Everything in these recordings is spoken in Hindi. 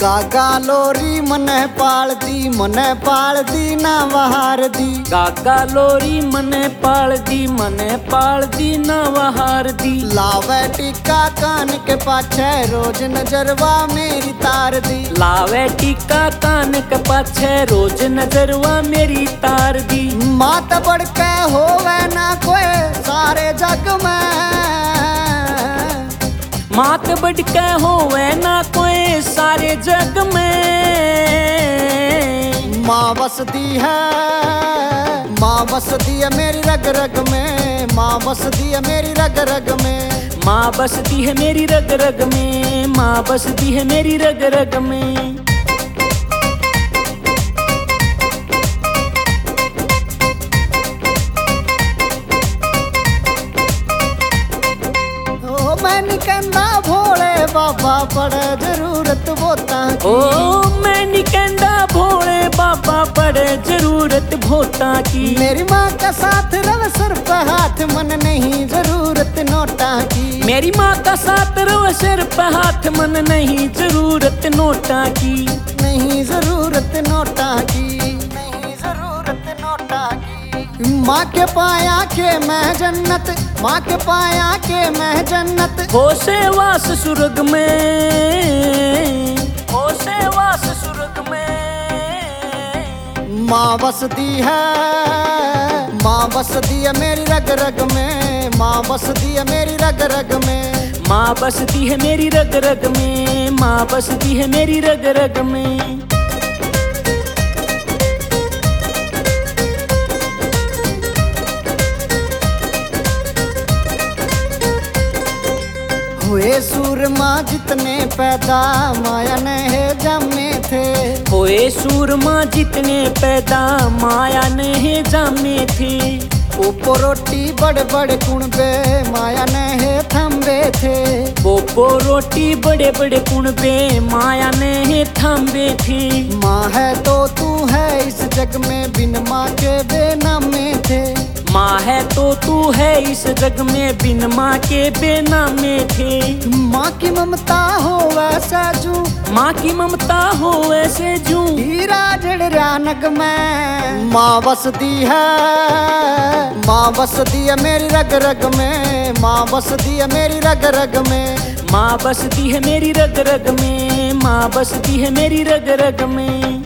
गागा लोरी मने पाल दी ना वहार दी। गागा लोरी मने पाल दी ना वहार दी। लावे टीका कान के पाछे रोज नजरवा मेरी तार दी। लावे टीका कान के पाछे रोज नजरवा मेरी तार दी। मात बढ़ के होवे ना कोई सारे जग में। मात बढ़ के होवे ना कोई सारे जग में। माँ बसती है, माँ बसती है मेरी रग रग में। माँ बसती है मेरी रग रग में। माँ बसती है मेरी रग रग में। माँ बसती है मेरी रग रग में। मैं नहीं कहना भोले बाबा पड़े जरूरत वोटा की। ओ मैं नहीं कहना भोले बाबा पड़े जरूरत वोटा की। मेरी माँ का साथ रव सर पे हाथ मन नहीं जरूरत नोटा की। मेरी माँ का साथ रव सिर पे हाथ मन नहीं जरूरत नोटा की। नहीं जरूरत नोटा की। नहीं जरूरत नोटा की। माँ के पाया के मैं जन्नत, माँ के पाया के मैं जन्नत। हो से वास सुर्ग में, हो से वास सुर्ग में। माँ बसती है, माँ बसती है मेरी रग रग में। माँ बसती है मेरी रग रग में। माँ बसती है मेरी रग रग में। माँ बसती है मेरी रग रग में। हुए सूरमा जितने पैदा माया ने जमे थे। हुए सूरमा जितने पैदा माया ने जमे थे। ऊपर रोटी बड़े बड़े कुणबे माया ने थम्बे थे। पोपो रोटी बड़े बड़े कुणबे माया ने थम्बे थे। माँ है तो तू है इस जग में बिन माँ के बेनामे थे। माँ है तो तू है इस जग में बिन माँ के बेनामे थे। माँ की ममता हो वैसा जू, माँ की ममता हो वैसे जू। हीरा जड़ नग में। माँ बसती है, माँ बसती है मेरी रग रग में। माँ बसती है मेरी रग रग में। माँ बसती है मेरी रग रग में। माँ बसती है मेरी रग रग में।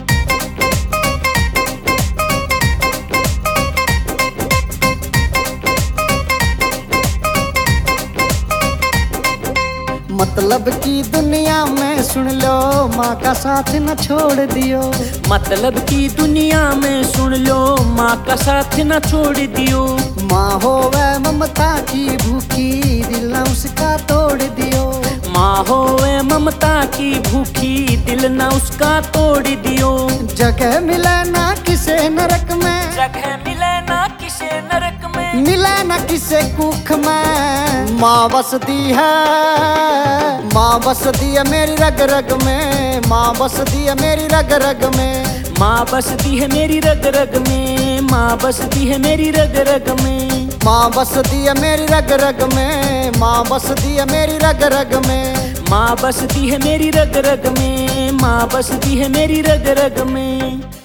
मतलब की दुनिया में सुन लो माँ का साथ न छोड़ दियो। मतलब की दुनिया में सुन लो माँ का साथ न छोड़ दियो। माँ हो वह ममता की भूखी दिल न उसका तोड़ दियो। माँ हो वह ममता की भूखी दिल न उसका तोड़ दियो। जगह मिले ना किसे नरक में, जगह मिले ना किसे नरक में। मिले ना किसे कुख में। माँ बसती है, माँ बसती है मेरी रग रग में। माँ बसती है मेरी रग रग में। माँ बसती है मेरी रग रग में। माँ बसती है मेरी रग रग में। माँ बसती है मेरी रग रग में। माँ बसती है मेरी रग रग में। माँ बसती है मेरी रग रग में। माँ बसती है मेरी रग रग में।